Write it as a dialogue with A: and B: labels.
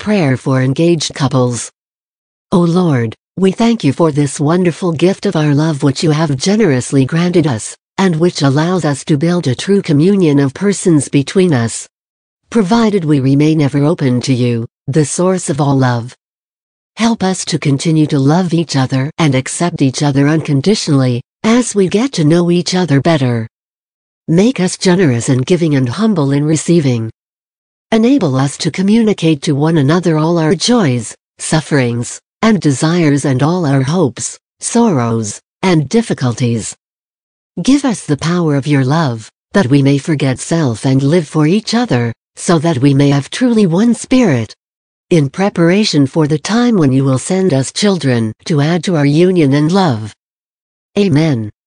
A: prayer for engaged couples. O Lord, we thank you for this wonderful gift of our love which you have generously granted us, and which allows us to build a true communion of persons between us. Provided we remain ever open to you, the source of all love. Help us to continue to love each other and accept each other unconditionally, as we get to know each other better. Make us generous in giving and humble in receiving. Enable us to communicate to one another all our joys, sufferings, and desires and all our hopes, sorrows, and difficulties. Give us the power of your love, that we may forget self and live for each other, so that we may have truly one spirit. In preparation for the time when you will send us children to add to our union and love. Amen.